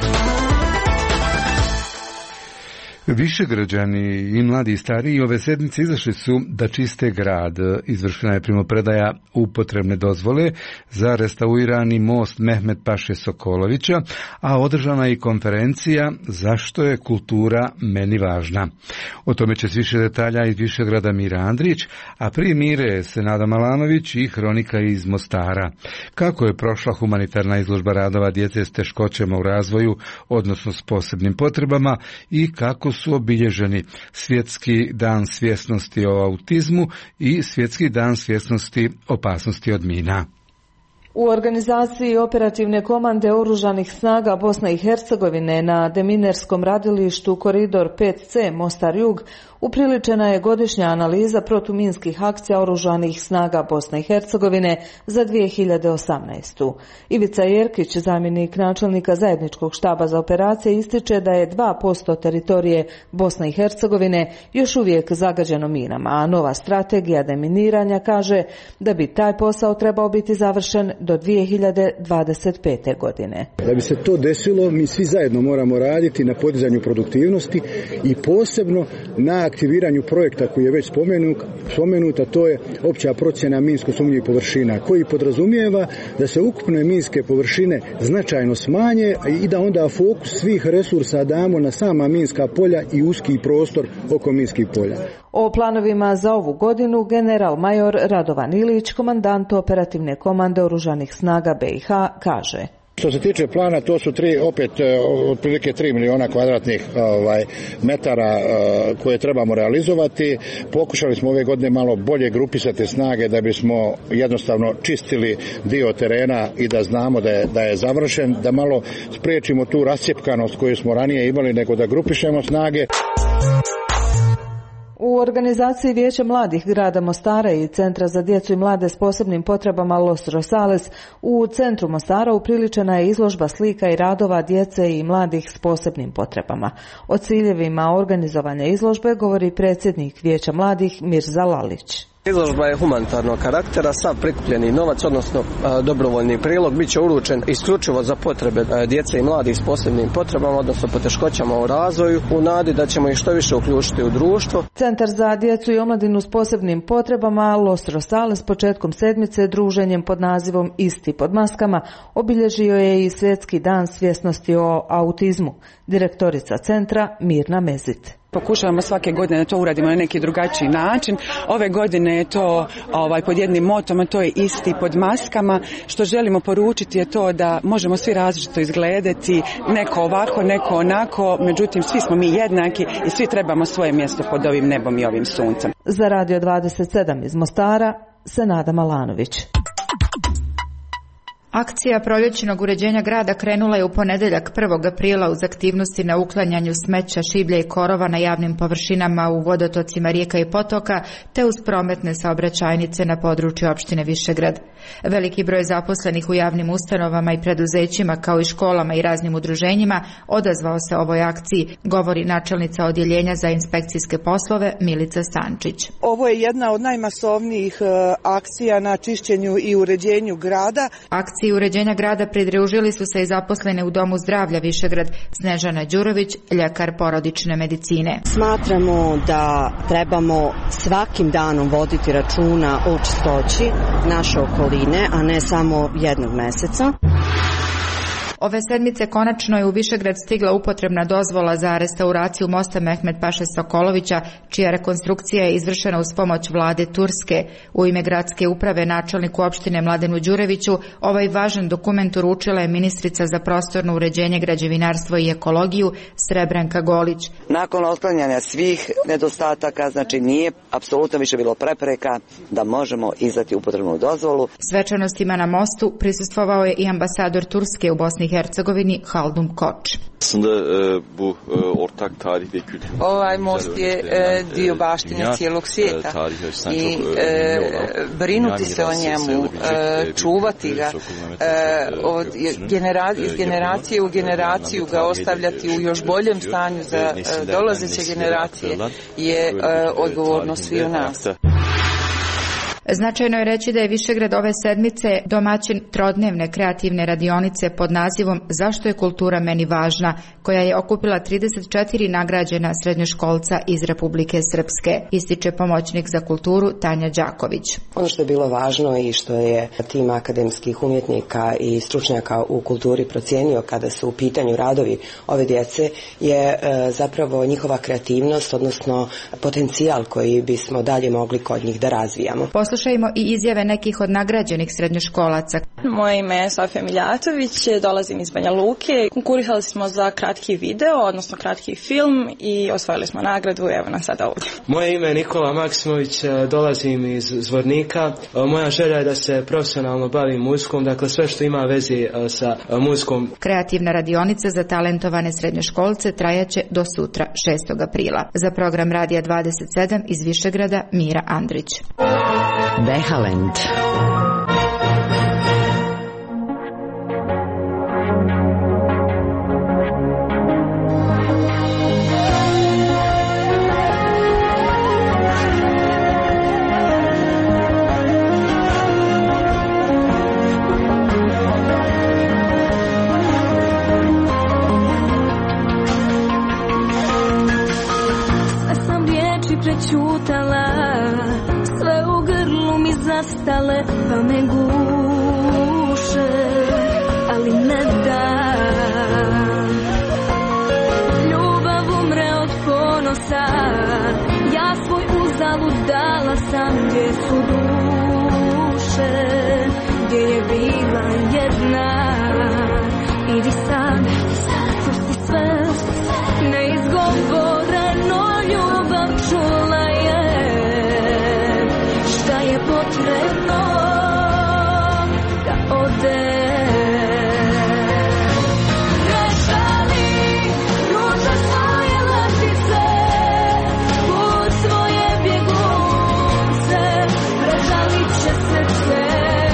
Višegrađani i mladi i stariji ove sedmice izašli su da čiste grad. Izvršena je primopredaja upotrebne dozvole za restaurirani most Mehmet Paše Sokolovića, a održana je i konferencija Zašto je kultura meni važna. O tome će s više detalja iz Višegrada Mira Andrić, a prije Mire Senada Malanović i hronika iz Mostara. Kako je prošla humanitarna izložba radova djece s teškoćama u razvoju, odnosno s posebnim potrebama, i kako su obilježeni Svjetski dan svjesnosti o autizmu i Svjetski dan svjesnosti opasnosti od mina. U organizaciji operativne komande Oružanih snaga Bosne i Hercegovine na deminerskom radilištu Koridor 5C Mostar Jug upriličena je godišnja analiza protuminskih akcija Oružanih snaga Bosne i Hercegovine za 2018. Ivica Jerkić, zamjenik načelnika zajedničkog štaba za operacije, ističe da je 2% teritorije Bosne i Hercegovine još uvijek zagađeno minama, a nova strategija deminiranja kaže da bi taj posao trebao biti završen do 2025. godine. Da bi se to desilo, mi svi zajedno moramo raditi na podizanju produktivnosti i posebno na aktiviranju projekta koji je već spomenut, a to je opća procjena minsko sumnjivih površina, koji podrazumijeva da se ukupne minske površine značajno smanje i da onda fokus svih resursa damo na sama minska polja i uski prostor oko minskih polja. O planovima za ovu godinu general major Radovan Ilić, komandant operativne komande Oružanih snaga BiH, kaže: Što se tiče plana, to su otprilike 3 miliona kvadratnih metara koje trebamo realizovati. Pokušali smo ove godine malo bolje grupisati snage da bismo jednostavno čistili dio terena i da znamo da je završen, da malo spriječimo tu rascjepkanost koju smo ranije imali, nego da grupišemo snage. U organizaciji Vijeća mladih grada Mostara i Centra za djecu i mlade s posebnim potrebama Los Rosales u centru Mostara upriličena je izložba slika i radova djece i mladih s posebnim potrebama. O ciljevima organizovanja izložbe govori predsjednik Vijeća mladih Mirza Lalić. Izložba je humanitarnog karaktera, sav prikupljeni novac, odnosno dobrovoljni prilog, bit će uručen isključivo za potrebe djece i mladih s posebnim potrebama, odnosno poteškoćama u razvoju, u nadi da ćemo ih što više uključiti u društvo. Centar za djecu i omladinu s posebnim potrebama Los Rosales početkom sedmice druženjem pod nazivom Isti pod maskama obilježio je i Svjetski dan svjesnosti o autizmu. Direktorica centra Mirna Mezit. Pokušavamo svake godine da to uradimo na neki drugačiji način. Ove godine je to pod jednim motom, a to je isti pod maskama. Što želimo poručiti je to da možemo svi različito izgledati, neko ovako, neko onako, međutim svi smo mi jednaki i svi trebamo svoje mjesto pod ovim nebom i ovim suncem. Za Radio 27 iz Mostara, Senada Malanović. Akcija proljećnog uređenja grada krenula je u ponedjeljak 1. aprila uz aktivnosti na uklanjanju smeća, šiblja i korova na javnim površinama u vodotocima rijeka i potoka, te uz prometne saobraćajnice na području opštine Višegrad. Veliki broj zaposlenih u javnim ustanovama i preduzećima, kao i školama i raznim udruženjima, odazvao se ovoj akciji, govori načelnica odjeljenja za inspekcijske poslove Milica Stančić. Ovo je jedna od najmasovnijih akcija na čišćenju i uređenju grada. Akcija Akciji uređenja grada pridružili su se i zaposlene u Domu zdravlja Višegrad Snežana Đurović, ljekar porodične medicine. Smatramo da trebamo svakim danom voditi računa o čistoći naše okoline, a ne samo jednog meseca. Ove sedmice konačno je u Višegrad stigla upotrebna dozvola za restauraciju mosta Mehmet Paše Sokolovića, čija rekonstrukcija je izvršena uz pomoć vlade Turske. U ime gradske uprave načelniku opštine Mladenu Đureviću ovaj važan dokument uručila je ministrica za prostorno uređenje, građevinarstvo i ekologiju Srebrenka Golić. Nakon otklanjanja svih nedostataka, znači nije apsolutno više bilo prepreka da možemo izdati upotrebnu dozvolu. Svečanostima na mostu prisustvovao je i ambasador Turske u Bosni i Hercegovini Haldun Koč. Ovaj most je dio baštine cijelog svijeta i brinuti se o njemu, čuvati ga, iz generacije u generaciju ga ostavljati u još boljem stanju za dolazeće generacije je odgovornost svih nas. Značajno je reći da je Višegrad ove sedmice domaćin trodnevne kreativne radionice pod nazivom Zašto je kultura meni važna, koja je okupila 34 nagrađena srednjoškolca iz Republike Srpske, ističe pomoćnik za kulturu Tanja Đaković. Ono što je bilo važno i što je tim akademskih umjetnika i stručnjaka u kulturi procijenio kada su u pitanju radovi ove djece je zapravo njihova kreativnost, odnosno potencijal koji bismo dalje mogli kod njih da razvijamo. Poslušajmo i izjave nekih od nagrađenih srednjoškolaca. Moje ime je Sofija Miljatović, dolazim iz Banja Luke. Konkurisali smo za kratki video, odnosno kratki film i osvojili smo nagradu, evo nas sada ovdje. Moje ime je Nikola Maksimović, dolazim iz Zvornika. Moja želja je da se profesionalno bavim muzikom, dakle sve što ima vezi sa muzikom. Kreativna radionica za talentovane srednjoškolce trajaće do sutra 6. aprila. Za program Radija 27 iz Višegrada Mira Andrić. Behalend. Sve sam riječi prećutala, sve u grlu mi zastale, pa me guše, ali ne dam. Ljubav umre od ponosa, ja svoj uzalud dala sam, gdje su duše, gdje je bila jedna. Idi sad, pusti sve, neizgovoreno ljubav čula je. Šta je potrebno da ode? Prešali ruže svoje latice, put svoje bjegunce, prežalit će srce,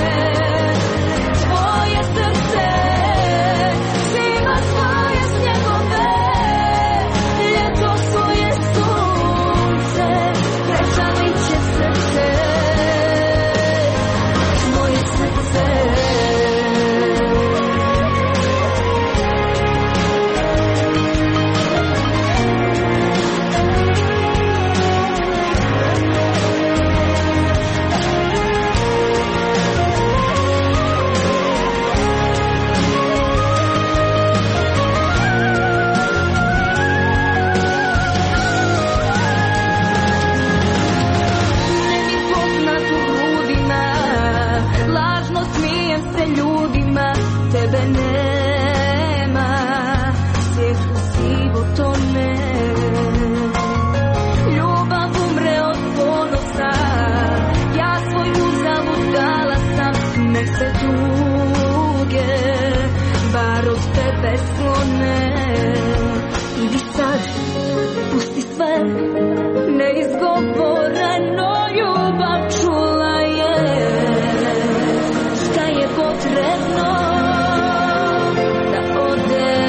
tvoje srce, zima svoje snjegove, ljeto svoje sunce, prežalit će srce, moje srce. Meni poznat u grudima, lažno smijem se ljudima, tebe nema, svijet u sivo tone. Ljubav umre od ponosa, ja svoj uzalud dala sam, nek se tuge, bar od tebe slone. Idi sad, pusti sve, neizgovoreno ljubav čula je. Šta je potrebno da ode?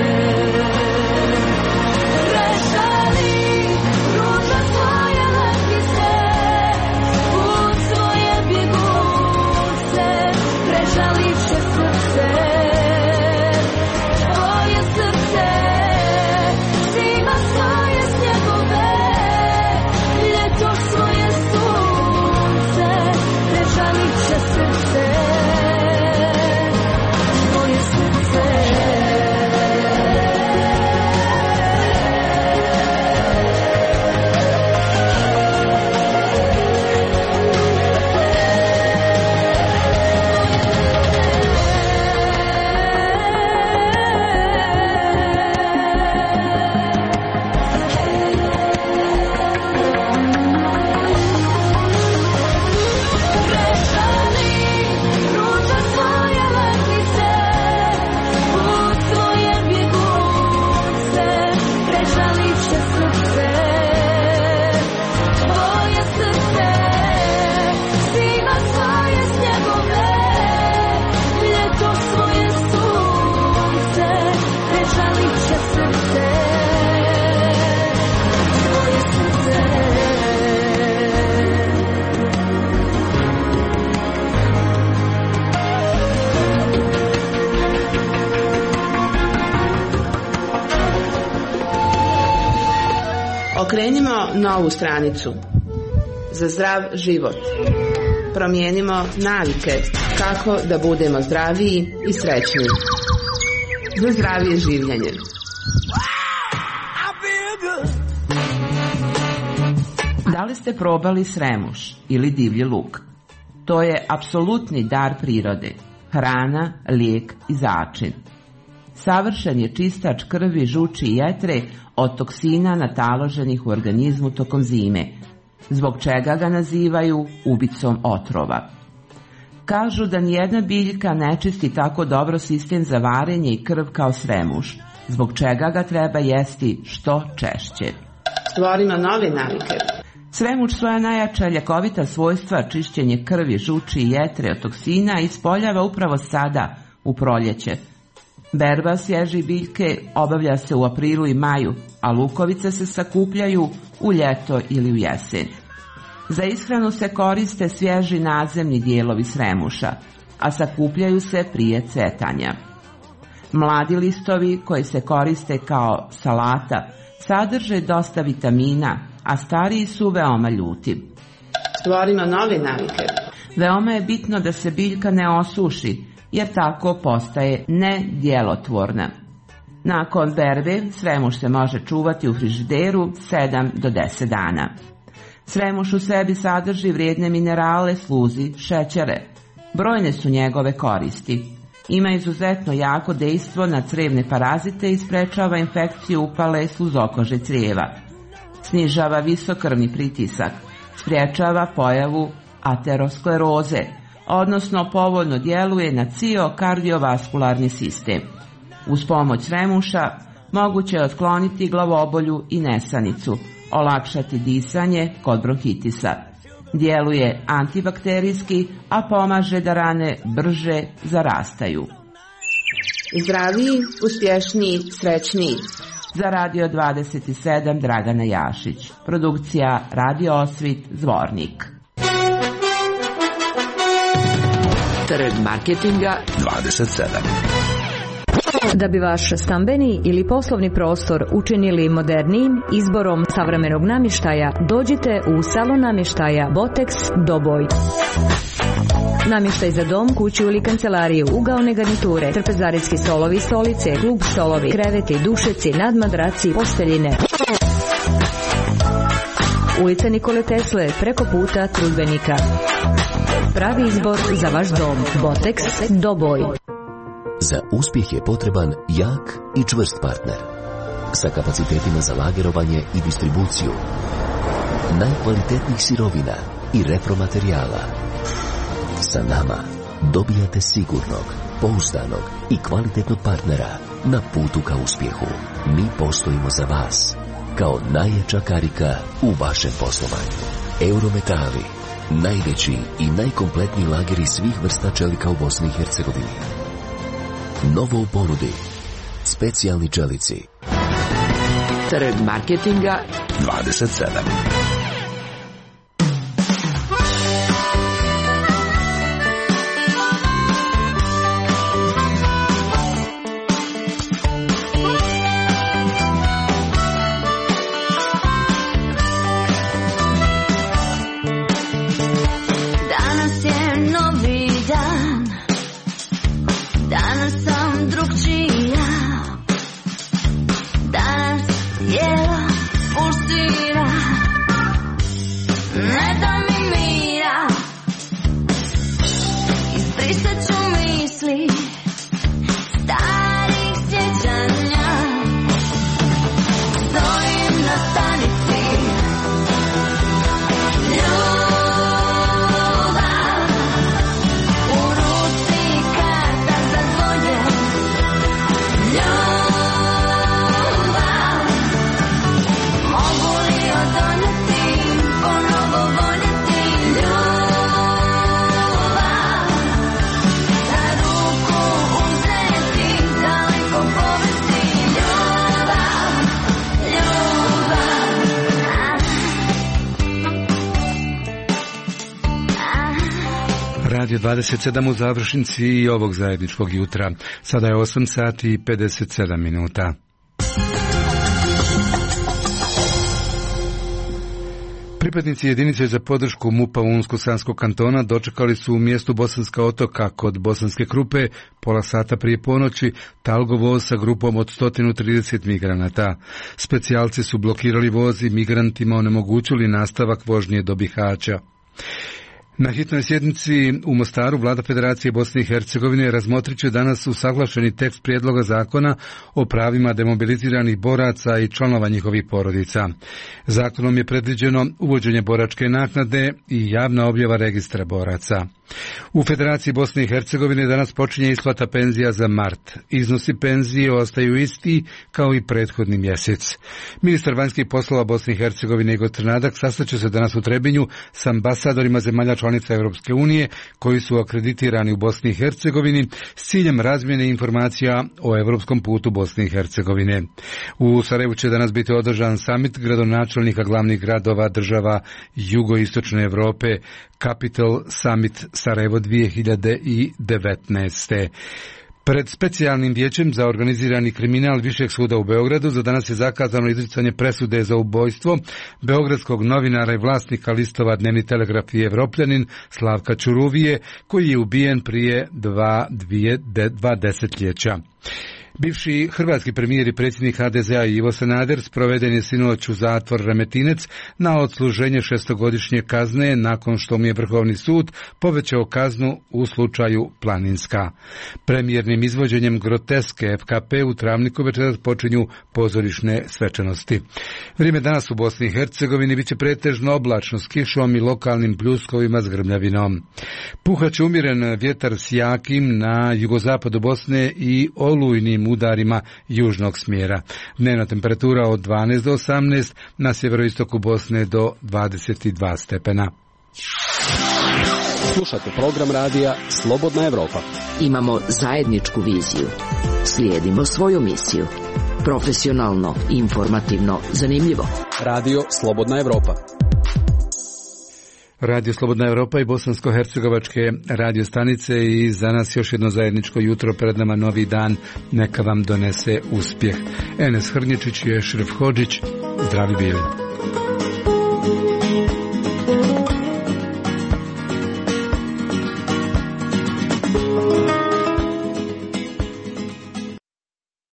Prešali ruže svoje letnice, put svoje bjegunce, prežalit će se Okrenimo novu stranicu za zdrav život. Promijenimo navike kako da budemo zdraviji i srećniji. Za zdravije življenje. Da li ste probali sremuš ili divlji luk? To je apsolutni dar prirode. Hrana, lijek i začin. Savršen je čistač krvi, žuči i jetre od toksina nataloženih u organizmu tokom zime, zbog čega ga nazivaju ubicom otrova. Kažu da nijedna biljka ne čisti tako dobro sistem za varenje i krv kao sremuš, zbog čega ga treba jesti što češće. Stvorimo nove navike. Sremuš svoja najjača ljekovita svojstva, čišćenje krvi, žuči i jetre od toksina, ispoljava upravo sada, u proljeće. Berba svježe biljke obavlja se u aprilu i maju, a lukovice se sakupljaju u ljeto ili u jesen. Za ishranu se koriste svježi nadzemni dijelovi sremuša, a sakupljaju se prije cvetanja. Mladi listovi koji se koriste kao salata sadrže dosta vitamina, a stariji su veoma ljuti. Stvorimo nove navike. Veoma je bitno da se biljka ne osuši, jer tako postaje nedjelotvorna. Nakon berbe, sremuš se može čuvati u frižideru 7 do 10 dana. Sremuš u sebi sadrži vrijedne minerale, sluzi, šećere. Brojne su njegove koristi. Ima izuzetno jako dejstvo na crevne parazite i sprečava infekciju upale sluzokože crijeva. Snižava visok krvni pritisak, sprječava pojavu ateroskleroze, odnosno povoljno djeluje na kardiovaskularni sistem. Uz pomoć sremuša moguće je otkloniti glavobolju i nesanicu, olakšati disanje kod bronhitisa. Djeluje antibakterijski, a pomaže da rane brže zarastaju. Zdraviji, uspješniji, srećniji. Za Radio 27 Dragana Jašić. Produkcija Radio Osvit, Zvornik. Trg marketinga 27. Da bi vaš stambeni ili poslovni prostor učinili modernijim izborom savremenog namještaja, dođite u salon namještaja Botex Doboj. Namještaj za dom, kuću ili kancelariju, ugaone garniture, trpezarijski stolovi, stolice, klub stolovi, kreveti, dušeci, nadmadraci, posteljine. Ulica Nikole Tesle, preko puta Trudbenika. Pravi izbor za vaš dom. Botex Doboj. Za uspjeh je potreban jak i čvrst partner. Sa kapacitetima za lagerovanje i distribuciju. Najkvalitetnijih sirovina i repromaterijala. Sa nama dobijate sigurnog, pouzdanog i kvalitetnog partnera na putu ka uspjehu. Mi postojimo za vas kao najjača karika u vašem poslovanju. Eurometali, najveći i najkompletniji lageri svih vrsta čelika u Bosni i Hercegovini. Novo u ponudi, specijalni čelici. Trg marketinga 27. Radio 27 u završnici ovog zajedničkog jutra. Sada je 8 sati i 57 minuta. Pripadnici jedinice za podršku MUP-a Unsko-Sanskog kantona dočekali su u mjestu Bosanska Otoka kod Bosanske Krupe pola sata prije ponoći talgo voz sa grupom od 130 migranata. Specijalci su blokirali voz i migrantima onemogućili nastavak vožnje do Bihaća. Na hitnoj sjednici u Mostaru Vlada Federacije Bosne i Hercegovine razmotrit će danas usaglašeni tekst prijedloga zakona o pravima demobiliziranih boraca i članova njihovih porodica. Zakonom je predviđeno uvođenje boračke naknade i javna objava registra boraca. U Federaciji Bosne i Hercegovine danas počinje isplata penzija za mart. Iznosi penzije ostaju isti kao i prethodni mjesec. Ministar vanjskih poslova Bosne i Hercegovine Igor Trnadak sastaće se danas u Trebinju s ambasadorima zemalja članica Europske unije koji su akreditirani u Bosni i Hercegovini s ciljem razmjene informacija o europskom putu Bosne i Hercegovine. U Sarajevu će danas biti održan samit gradonačelnika glavnih gradova država jugoistočne Europe, Capital Summit Sarajevo 2019. Pred specijalnim vijećem za organizirani kriminal Višeg suda u Beogradu za danas je zakazano izricanje presude za ubojstvo beogradskog novinara i vlasnika listova Dnevni telegraf i Evropljanin Slavka Ćuruvije, koji je ubijen prije dva desetljeća. Bivši hrvatski premijer i predsjednik HDZ-a Ivo Sanader sproveden je sinoć u zatvor Remetinec na odsluženje 6-godišnje kazne nakon što mu je Vrhovni sud povećao kaznu u slučaju Planinska. Premijernim izvođenjem groteske FKP u Travniku večeras počinju pozorišne svečanosti. Vrijeme danas u Bosni i Hercegovini biće pretežno oblačno s kišom i lokalnim pljuskovima s grmljavinom. Puhaće umjeren vjetar s jakim na jugozapadu Bosne i olujnim udarima južnog smjera. Dnevna temperatura od 12 do 18, na sjeveroistoku Bosne do 22 stepena. Slušate program radija Slobodna Evropa. Imamo zajedničku viziju. Slijedimo svoju misiju. Profesionalno, informativno, zanimljivo. Radio Slobodna Evropa. Radio Slobodna Evropa i bosansko-hercegovačke radio stanice i za nas još jedno zajedničko jutro, pred nama novi dan, neka vam donese uspjeh. Enes Hrnječić i Ešref Hodžić, zdravi bili.